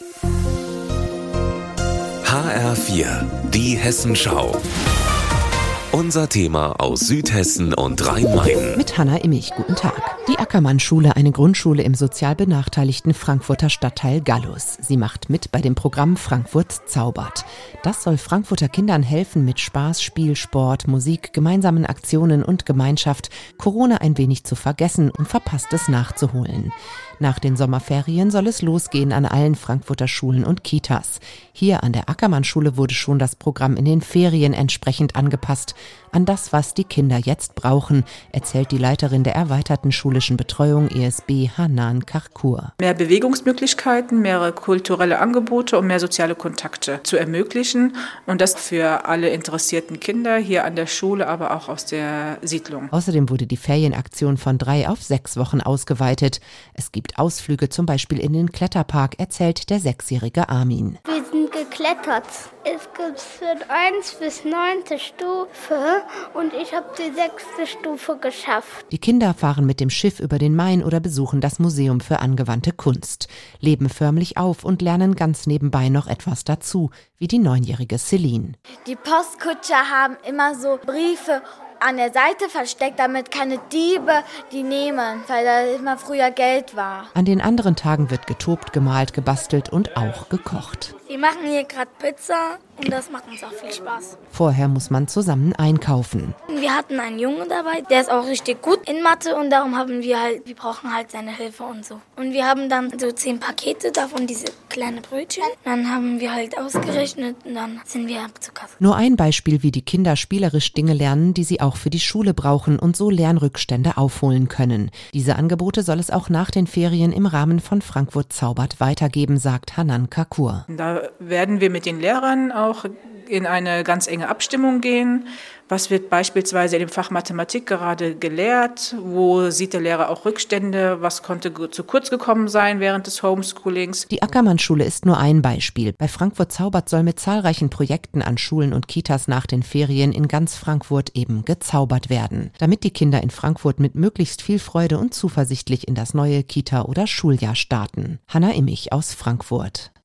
HR4, die Hessenschau. Unser Thema aus Südhessen und Rhein-Main. Mit Hanna Immich, guten Tag. Die Ackermann-Schule, eine Grundschule im sozial benachteiligten Frankfurter Stadtteil Gallus. Sie macht mit bei dem Programm Frankfurt zaubert. Das soll Frankfurter Kindern helfen, mit Spaß, Spiel, Sport, Musik, gemeinsamen Aktionen und Gemeinschaft Corona ein wenig zu vergessen und Verpasstes nachzuholen. Nach den Sommerferien soll es losgehen an allen Frankfurter Schulen und Kitas. Hier an der Ackermann-Schule wurde schon das Programm in den Ferien entsprechend angepasst an das, was die Kinder jetzt brauchen, erzählt die Leiterin der erweiterten schulischen Betreuung ESB, Hanan Karkur. Mehr Bewegungsmöglichkeiten, mehrere kulturelle Angebote und mehr soziale Kontakte zu ermöglichen und das für alle interessierten Kinder hier an der Schule, aber auch aus der Siedlung. Außerdem wurde die Ferienaktion von 3 auf 6 Wochen ausgeweitet. Es gibt Ausflüge zum Beispiel in den Kletterpark, erzählt der 6-jährige Armin. Wir sind geklettert. Es gibt von 1 bis 9. Stufe und ich habe die 6. Stufe geschafft. Die Kinder fahren mit dem Schiff über den Main oder besuchen das Museum für angewandte Kunst, leben förmlich auf und lernen ganz nebenbei noch etwas dazu, wie die 9-jährige Celine. Die Postkutscher haben immer so Briefe an der Seite versteckt, damit keine Diebe die nehmen, weil da immer früher Geld war. An den anderen Tagen wird getobt, gemalt, gebastelt und auch gekocht. Wir machen hier gerade Pizza und das macht uns auch viel Spaß. Vorher muss man zusammen einkaufen. Wir hatten einen Jungen dabei, der ist auch richtig gut in Mathe und darum wir brauchen halt seine Hilfe und so. Und wir haben dann so 10 Pakete, davon diese kleinen Brötchen. Dann haben wir halt ausgerechnet und dann sind wir ab zur Kasse. Nur ein Beispiel, wie die Kinder spielerisch Dinge lernen, die sie auch für die Schule brauchen und so Lernrückstände aufholen können. Diese Angebote soll es auch nach den Ferien im Rahmen von Frankfurt zaubert weitergeben, sagt Hanan Karkur. Da werden wir mit den Lehrern auch in eine ganz enge Abstimmung gehen. Was wird beispielsweise in dem Fach Mathematik gerade gelehrt? Wo sieht der Lehrer auch Rückstände? Was konnte zu kurz gekommen sein während des Homeschoolings? Die Ackermann-Schule ist nur ein Beispiel. Bei Frankfurt zaubert soll mit zahlreichen Projekten an Schulen und Kitas nach den Ferien in ganz Frankfurt eben gezaubert werden, damit die Kinder in Frankfurt mit möglichst viel Freude und zuversichtlich in das neue Kita- oder Schuljahr starten. Hanna Immich aus Frankfurt.